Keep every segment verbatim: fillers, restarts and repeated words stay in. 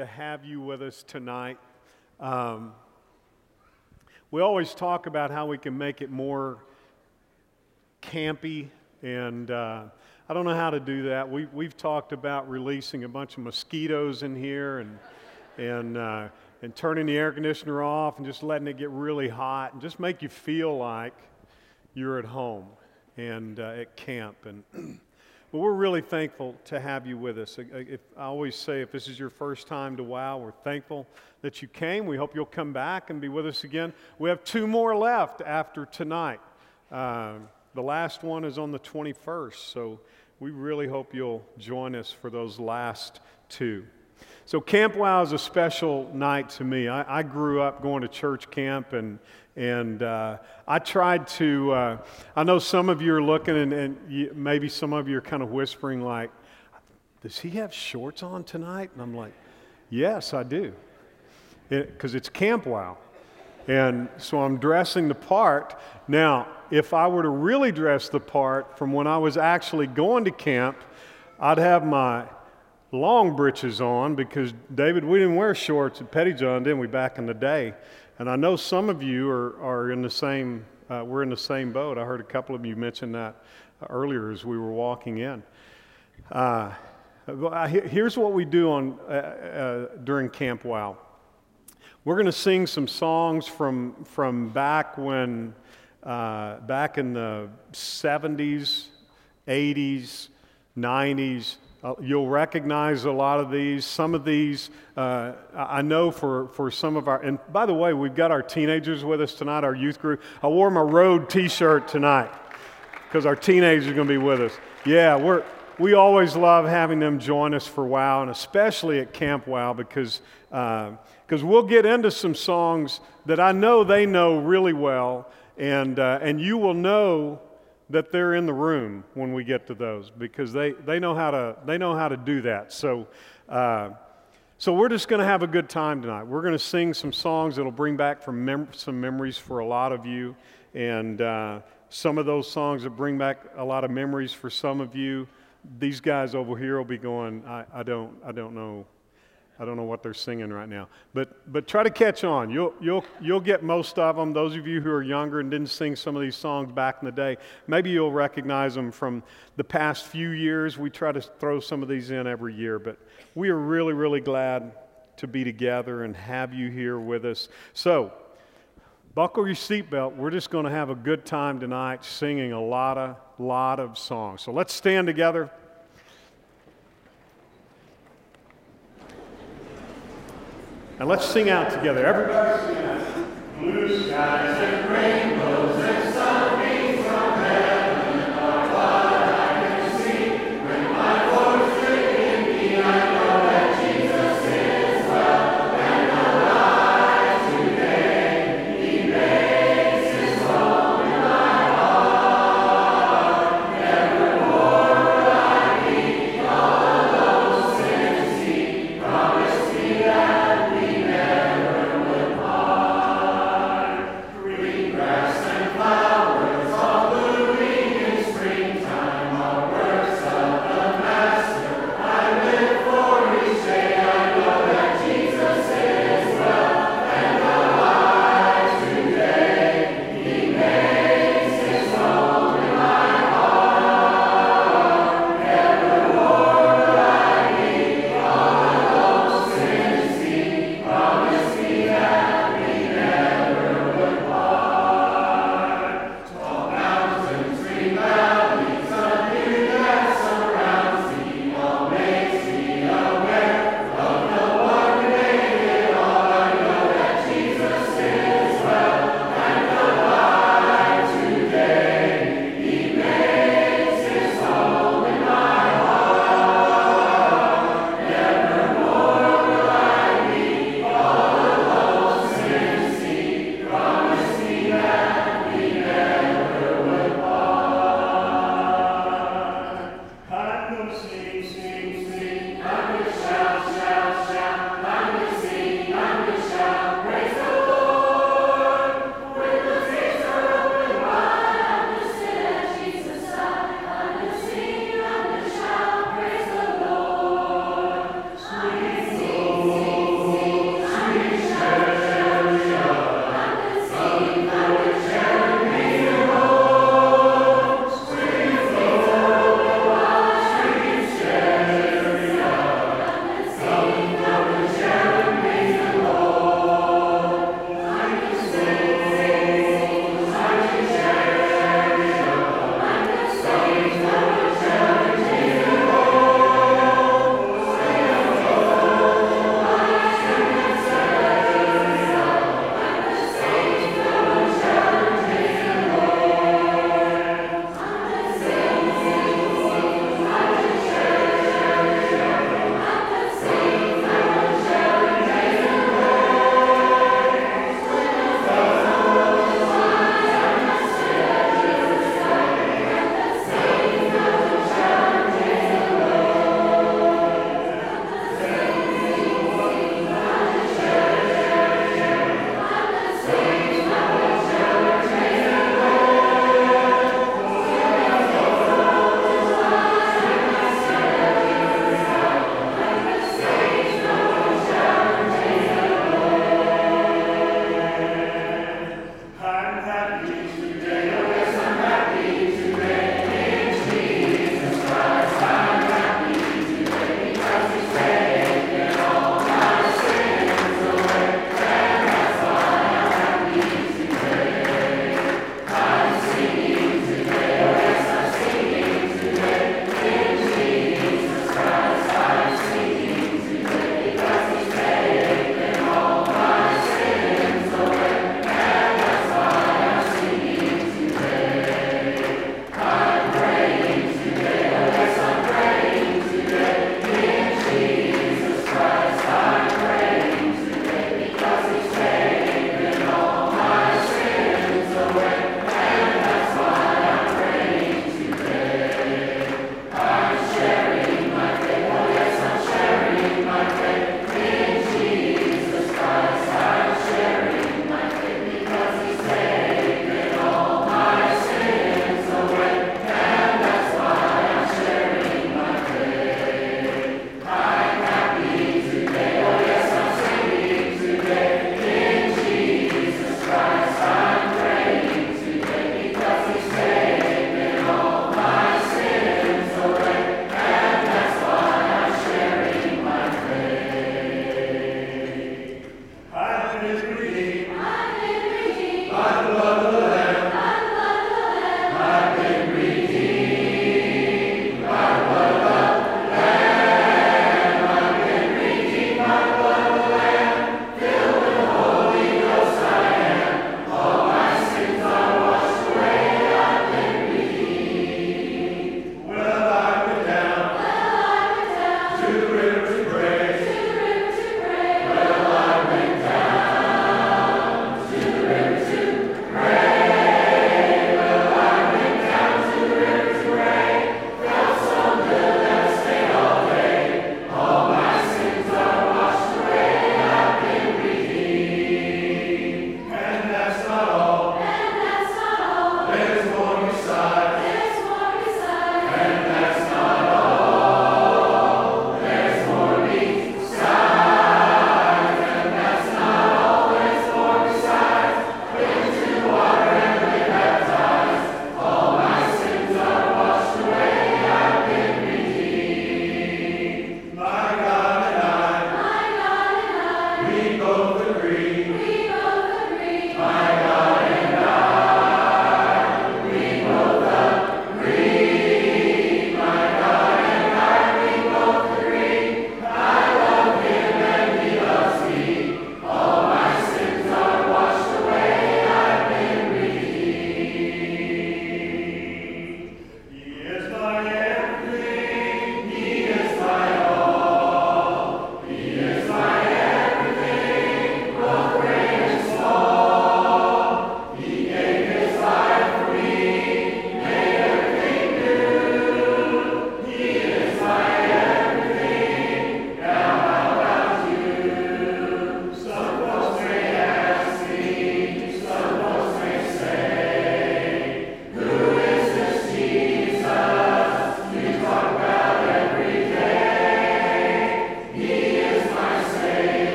to have you with us tonight. Um, we always talk about how we can make it more campy, and uh, I don't know how to do that. We, we've talked about releasing a bunch of mosquitoes in here and and uh, and turning the air conditioner off and just letting it get really hot and just make you feel like you're at home and uh, at camp. And but we're really thankful to have you with us. If, I always say, if this is your first time to WOW, we're thankful that you came. We hope you'll come back and be with us again. We have two more left after tonight. Uh, the last one is on the twenty-first, so we really hope you'll join us for those last two. So Camp WOW is a special night to me. I, I grew up going to church camp, and and uh, I tried to, uh, I know some of you are looking, and, and you, maybe some of you are kind of whispering like, does he have shorts on tonight? And I'm like, yes, I do, because it, it's Camp WOW. And so I'm dressing the part. Now, if I were to really dress the part from when I was actually going to camp, I'd have my long breeches on, because, David, we didn't wear shorts at Pettyjohn, didn't we, back in the day? And I know some of you are, are in the same, uh, we're in the same boat. I heard a couple of you mention that earlier as we were walking in. Uh, here's what we do on uh, uh, during Camp WOW. We're going to sing some songs from from back when, uh, back in the seventies, eighties, nineties. Uh, you'll recognize a lot of these. Some of these, uh, I know for, for some of our, and by the way, we've got our teenagers with us tonight, our youth group. I wore my Road t-shirt tonight because our teenagers are going to be with us. Yeah, we're, we always love having them join us for WOW, and especially at Camp WOW, because uh, because we'll get into some songs that I know they know really well, and uh, and you will know that they're in the room when we get to those, because they, they know how to they know how to do that. So uh, so we're just going to have a good time tonight. We're going to sing some songs that'll bring back from mem- some memories for a lot of you, and uh, some of those songs that bring back a lot of memories for some of you. These guys over here will be going, I, I don't I don't know. I don't know what they're singing right now, but but try to catch on. You'll you'll you'll get most of them. Those of you who are younger and didn't sing some of these songs back in the day, maybe you'll recognize them from the past few years. We try to throw some of these in every year, but we are really really glad to be together and have you here with us. So buckle your seatbelt. We're just going to have a good time tonight, singing a lot of lot of songs. So let's stand together. And let's sing out together. Everybody sing out. Blue skies and rainbows and sunbeams from heaven are what I can see. When my voice is in me, I know that Jesus is well and alive today. He makes his home in my heart. Nevermore will I be all alone since he promised me that. Green grass and flowers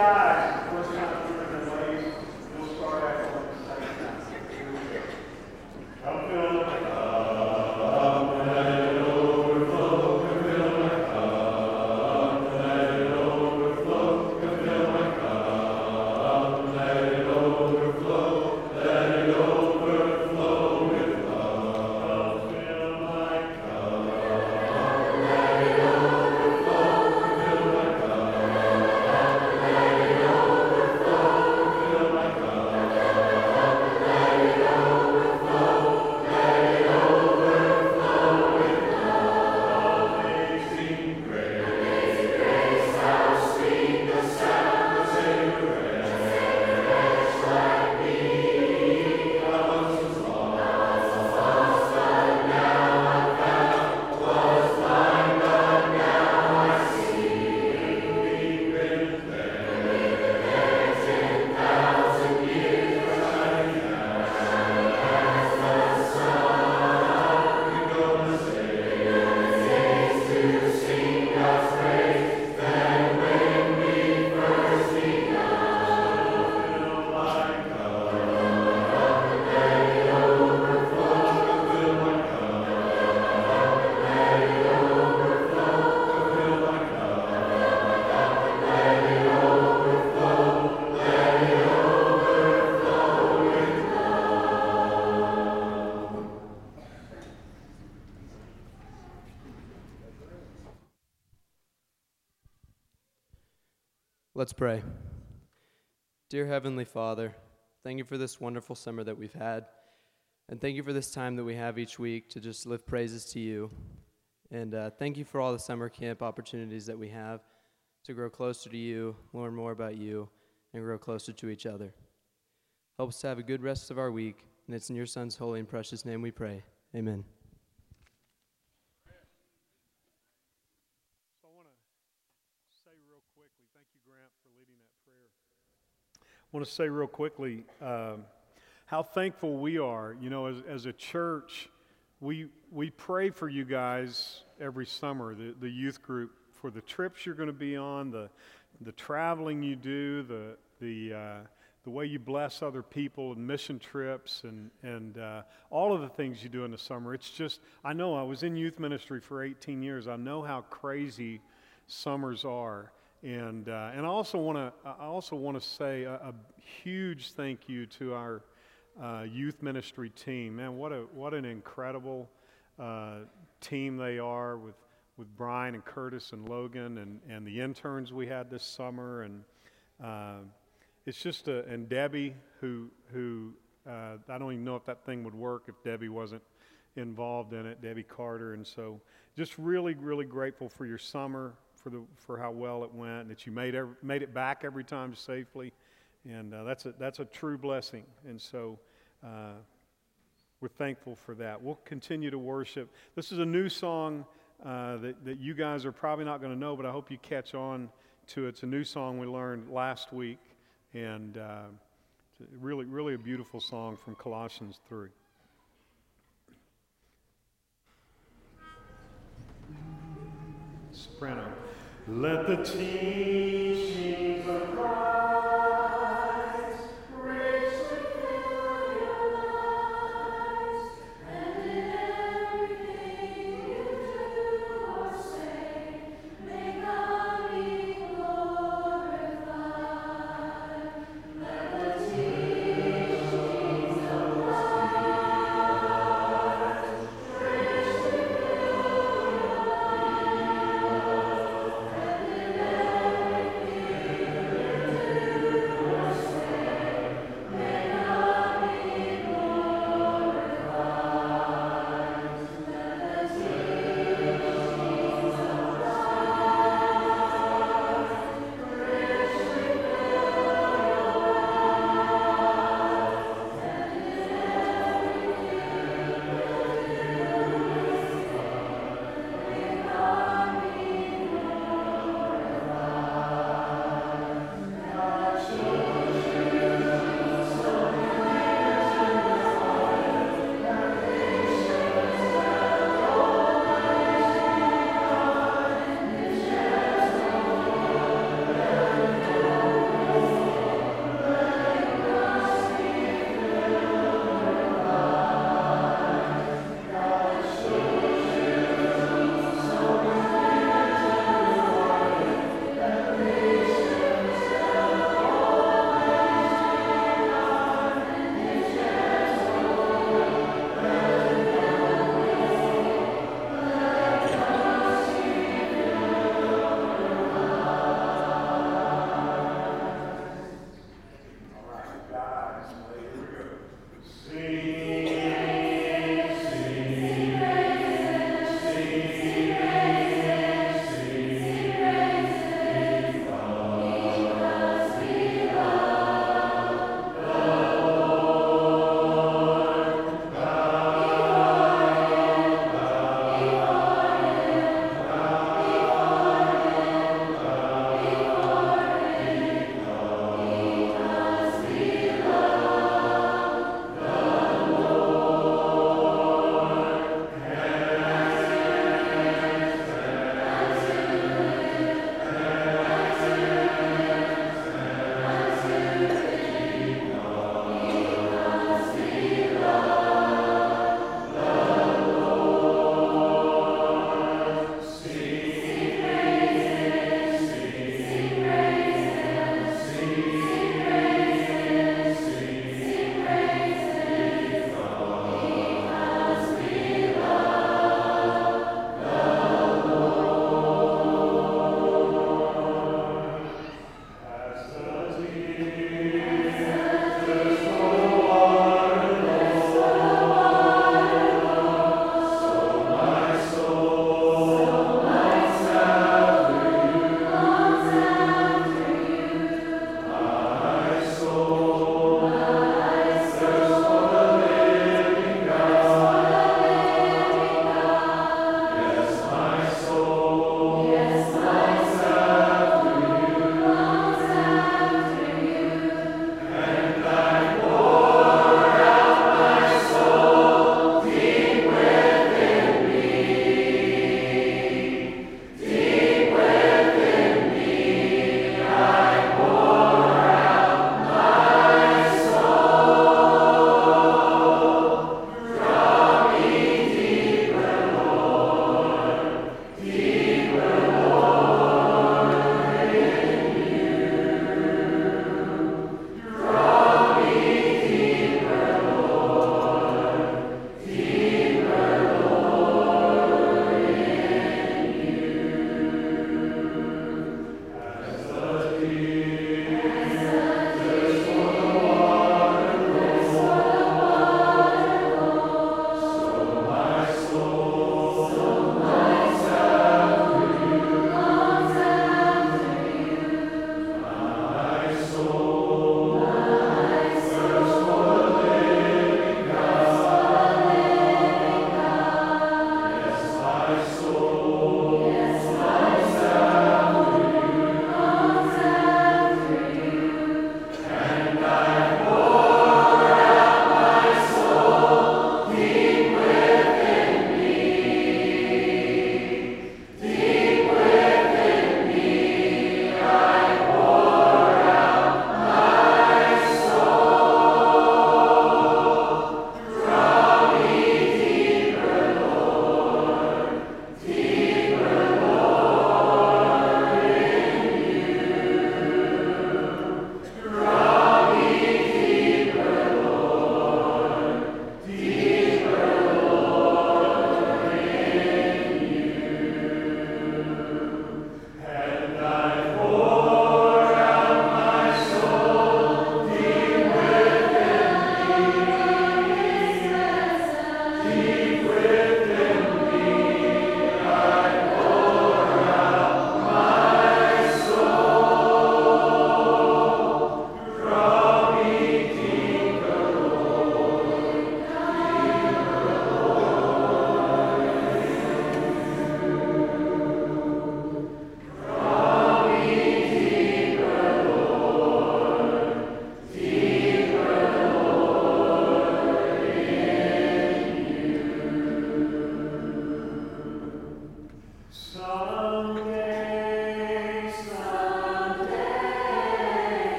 guys, the first time we're in the ladies, we'll start out on the second time. Here we go. I'm feeling like Let's pray. Dear Heavenly Father, thank you for this wonderful summer that we've had, and thank you for this time that we have each week to just lift praises to you. And uh, thank you for all the summer camp opportunities that we have to grow closer to you, learn more about you, and grow closer to each other. Help us to have a good rest of our week, and it's in your Son's holy and precious name we pray. Amen. So I want to say real quickly, thank you, Grant, for leading that prayer. I want to say real quickly um, how thankful we are. You know, as, as a church, we we pray for you guys every summer, the, the youth group, for the trips you're going to be on, the the traveling you do, the the uh, the way you bless other people and mission trips, and and uh, all of the things you do in the summer. It's just, I know I was in youth ministry for eighteen years. I know how crazy summers are, and uh, and I also want to I also want to say a, a huge thank you to our uh, youth ministry team. Man, what a what an incredible uh, team they are, with with Brian and Curtis and Logan and and the interns we had this summer, and uh, it's just a, and Debbie, who who uh, I don't even know if that thing would work if Debbie wasn't involved in it, Debbie Carter. And so just really, really grateful for your summer, for the for how well it went, and that you made every, made it back every time safely, and uh, that's a that's a true blessing. And so uh, we're thankful for that. We'll continue to worship. This is a new song uh, that that you guys are probably not going to know, but I hope you catch on to it. It's a new song we learned last week, and uh, it's really really a beautiful song from Colossians three. Soprano. Let the teachings of Christ richly fill your lives, and in everything you do or say, may God be glorified. Let the teachings of Christ richly fill your lives.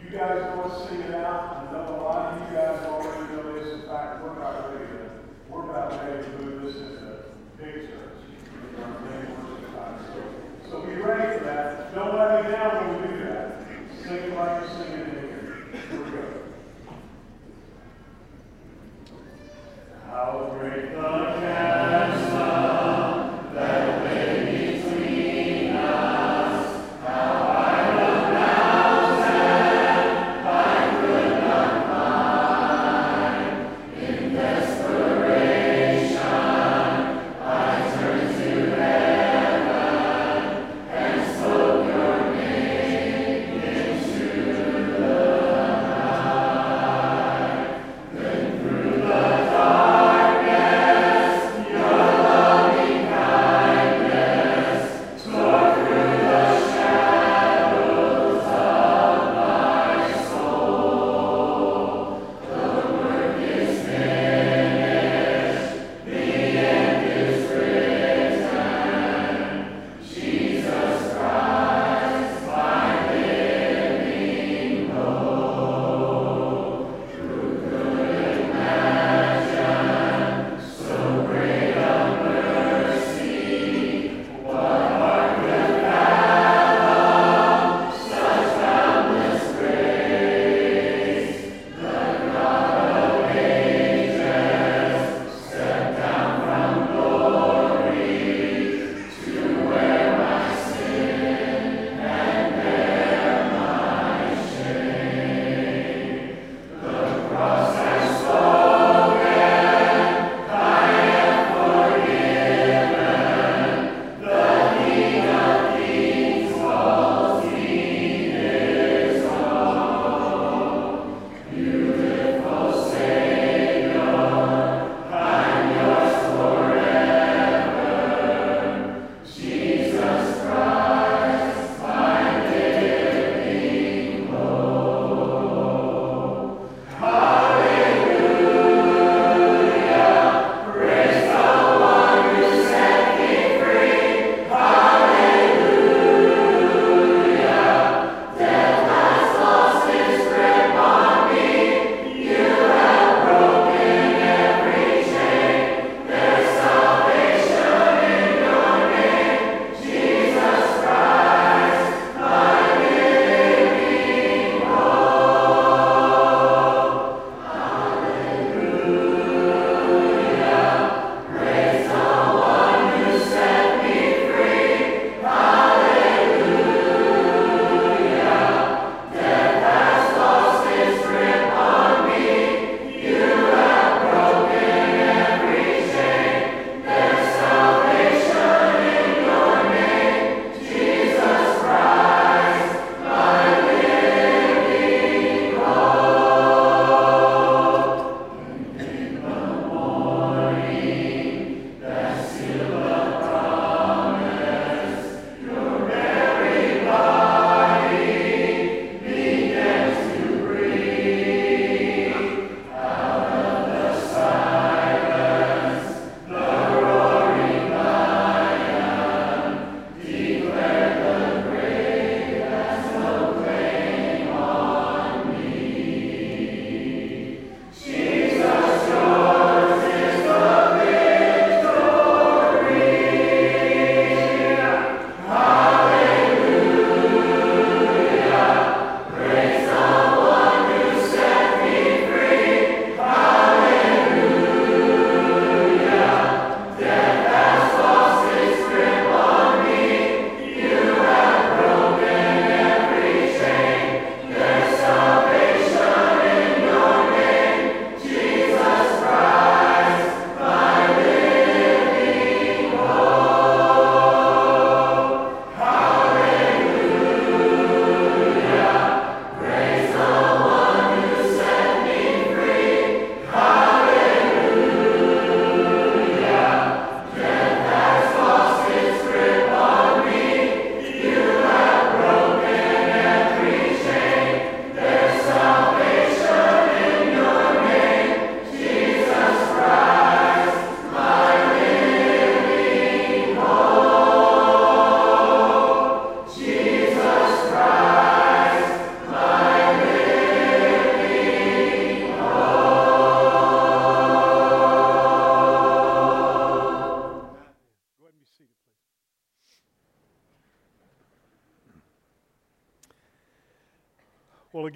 You guys go and sing it out. I know a lot of you guys already know this. In fact, we're about ready to, we're about ready to move this into big church. In our main worship time. So, so be ready for that. Don't let me down when we do that. Sing it like you're singing in here. Here we go. How great the chasm that lay between us, how wide the mountain I could not climb. In desperation, I turned to heaven and spoke your name into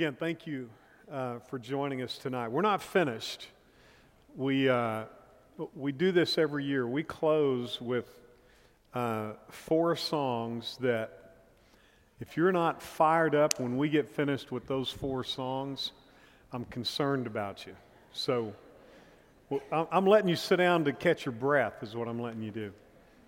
again, thank you uh, for joining us tonight. We're not finished. We, uh, we do this every year. We close with uh, four songs that if you're not fired up when we get finished with those four songs, I'm concerned about you. So well, I'm letting you sit down to catch your breath is what I'm letting you do.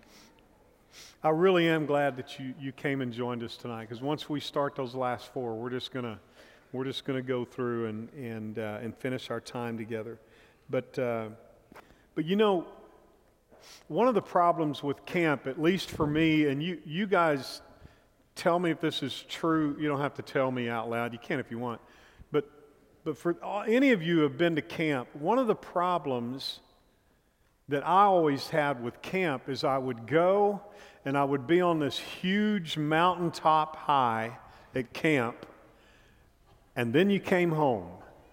I really am glad that you, you came and joined us tonight, because once we start those last four, we're just gonna we're just gonna go through and and uh, and finish our time together. But uh, but you know, one of the problems with camp, at least for me, and you you guys tell me if this is true. You don't have to tell me out loud. You can if you want. But but for all, any of you who have been to camp, one of the problems that I always had with camp is I would go and I would be on this huge mountaintop high at camp, and then you came home.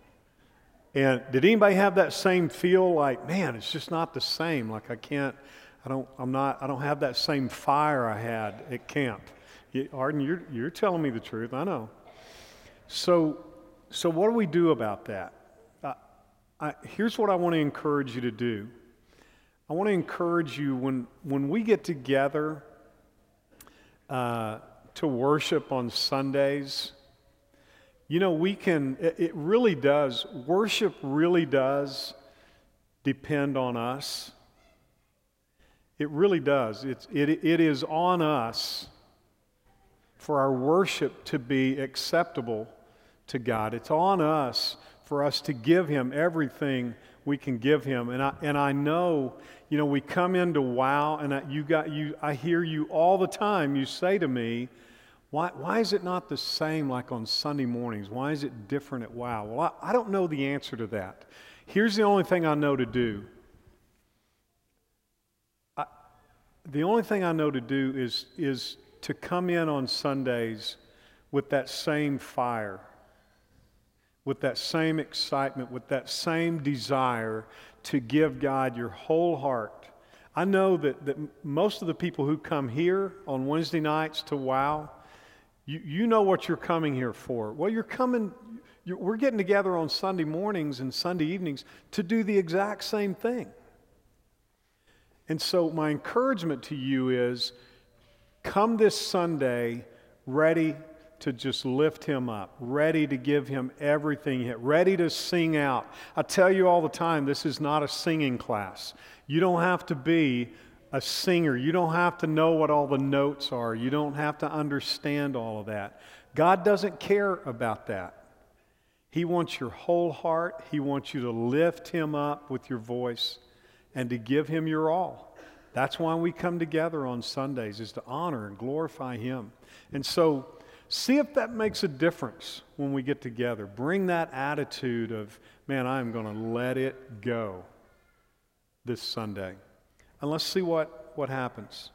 And did anybody have that same feel like, man, it's just not the same? Like I can't, I don't, I'm not, I don't have that same fire I had at camp. You, Arden, you're, you're telling me the truth, I know. So, so what do we do about that? Uh, I, here's what I want to encourage you to do. I want to encourage you when, when we get together uh, to worship on Sundays, you know, we can, it, it really does, worship really does depend on us. It really does. It's, it, it is on us for our worship to be acceptable to God. It's on us for us to give Him everything we can give Him. And I, and I know, you know, we come into WOW, and I, you got you. I hear you all the time. You say to me, why, why is it not the same like on Sunday mornings? Why is it different at WOW? Well, I, I don't know the answer to that. Here's the only thing I know to do. I, the only thing I know to do is, is to come in on Sundays with that same fire, with that same excitement, with that same desire to give God your whole heart. I know that, that most of the people who come here on Wednesday nights to WOW, you, you know what you're coming here for. Well, you're coming, you're, we're getting together on Sunday mornings and Sunday evenings to do the exact same thing. And so my encouragement to you is, come this Sunday ready to just lift Him up, ready to give Him everything, ready to sing out. I tell you all the time, this is not a singing class. You don't have to be a singer. You don't have to know what all the notes are. You don't have to understand all of that. God doesn't care about that. He wants your whole heart. He wants you to lift Him up with your voice and to give Him your all. That's why we come together on Sundays, is to honor and glorify Him. And so, see if that makes a difference when we get together. Bring that attitude of, man, I'm going to let it go this Sunday. And let's see what, what happens.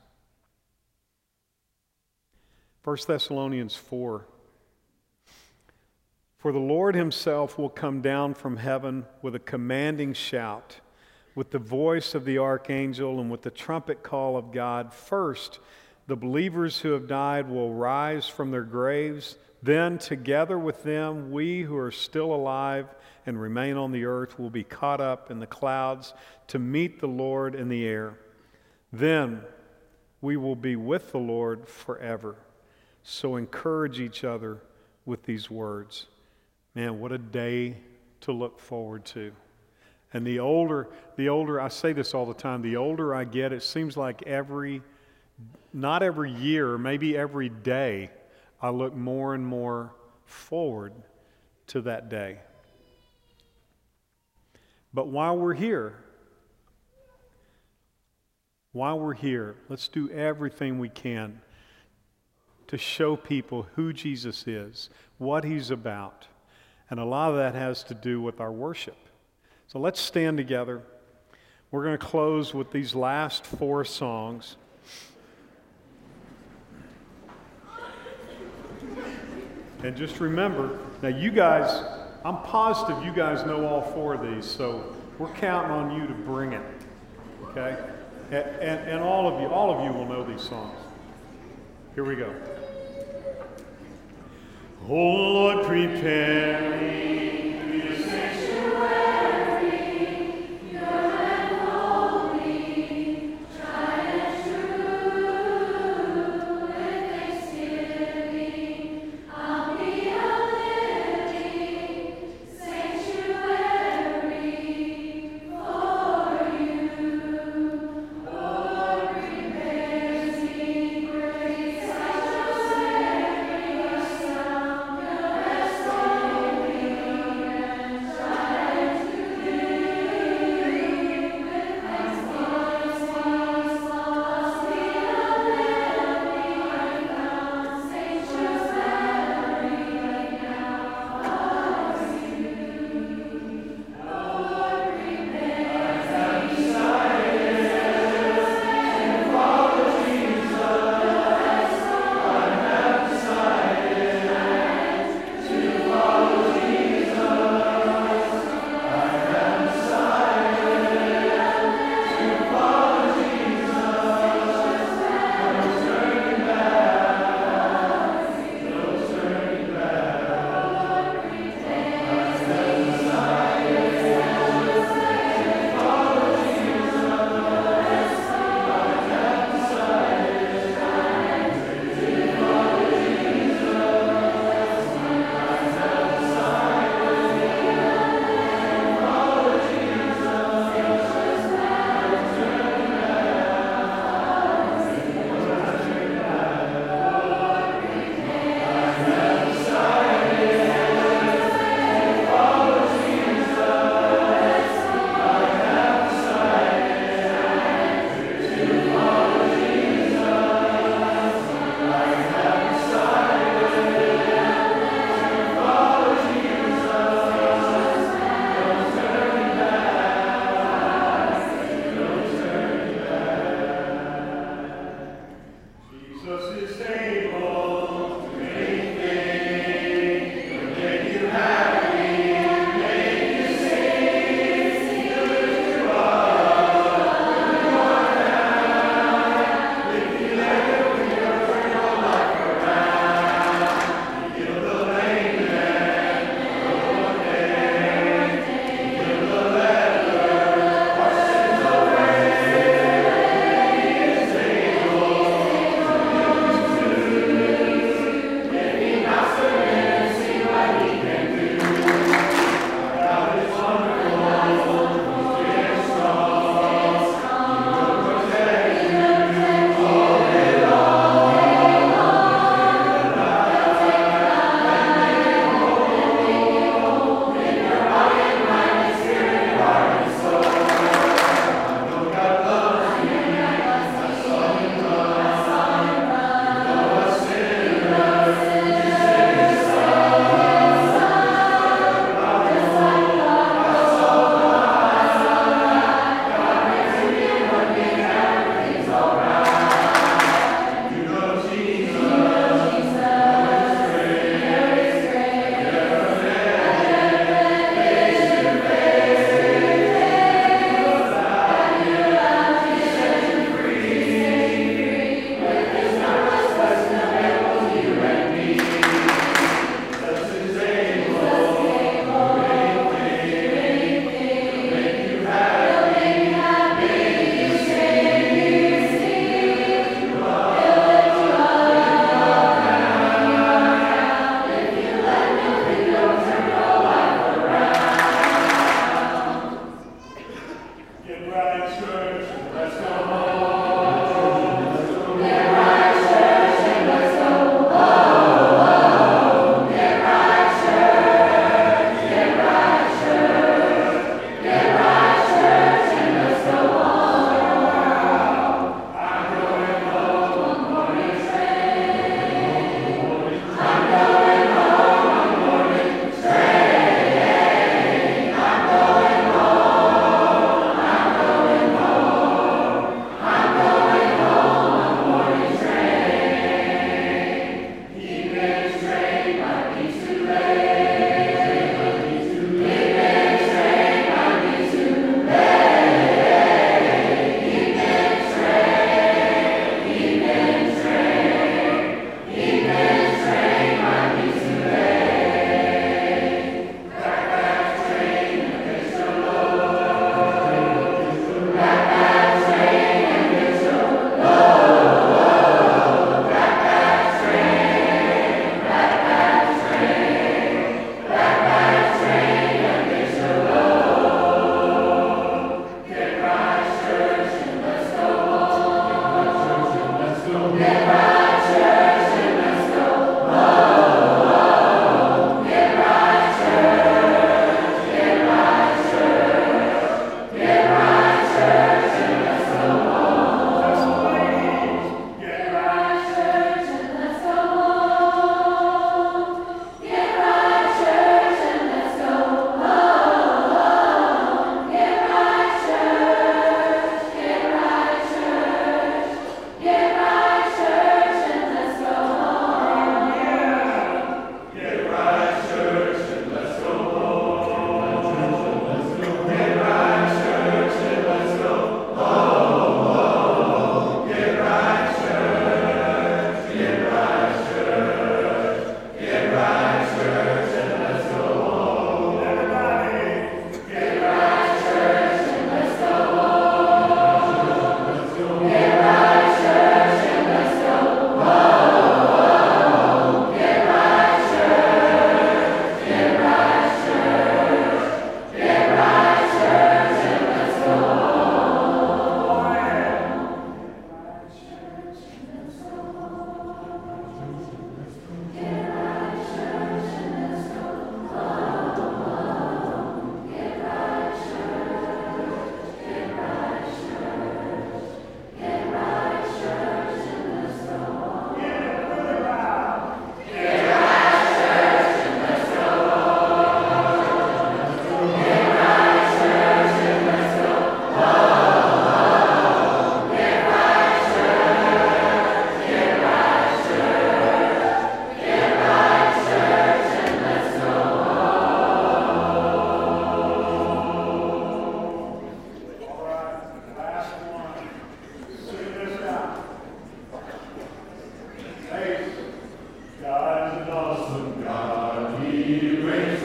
First Thessalonians four. For the Lord Himself will come down from heaven with a commanding shout, with the voice of the archangel and with the trumpet call of God. First, the believers who have died will rise from their graves. Then, together with them, we who are still alive and remain on the earth will be caught up in the clouds to meet the Lord in the air. Then we will be with the Lord forever. So encourage each other with these words. Man, what a day to look forward to. And the older, the older, I say this all the time, the older I get, it seems like every Not every year, maybe every day, I look more and more forward to that day. But while we're here, while we're here, let's do everything we can to show people who Jesus is, what He's about. And a lot of that has to do with our worship. So let's stand together. We're going to close with these last four songs. And just remember, now you guys, I'm positive you guys know all four of these, so we're counting on you to bring it, okay? And, and, and all of you, all of you will know these songs. Here we go. O Lord, prepare me. Thank you.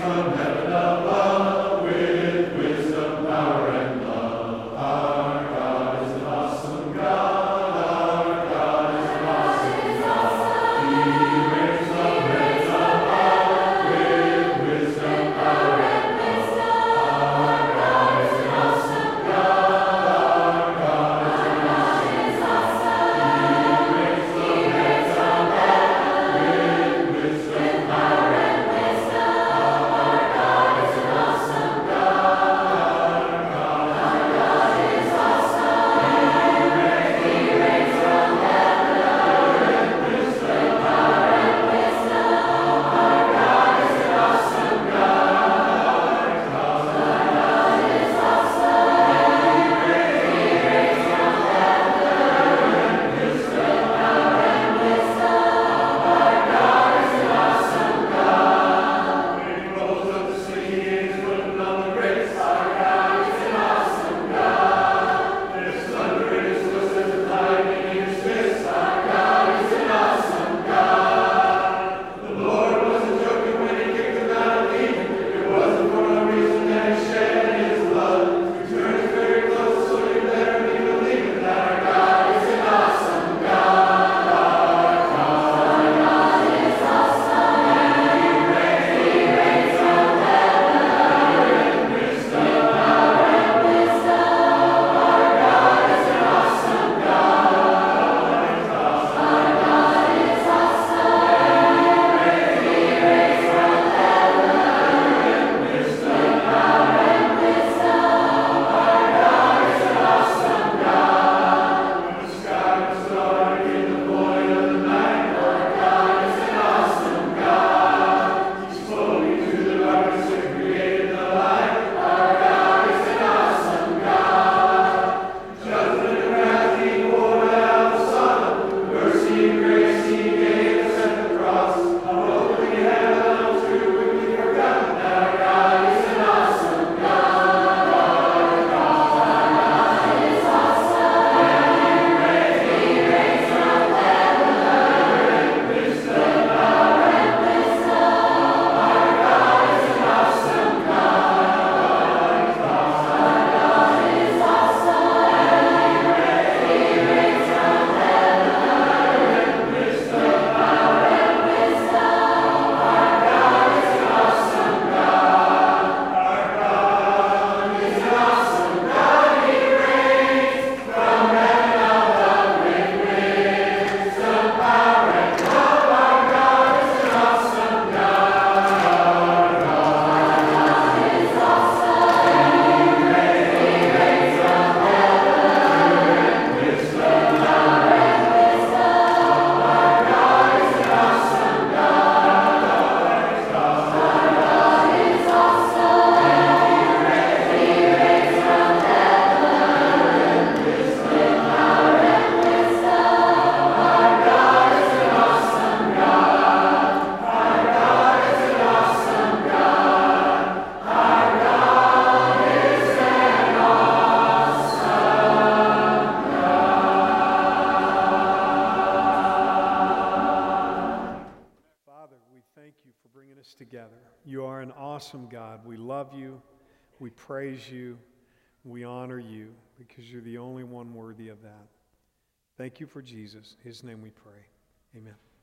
together. You are an awesome God. We love you. We praise you. We honor you because you're the only one worthy of that. Thank you for Jesus. In his name we pray. Amen.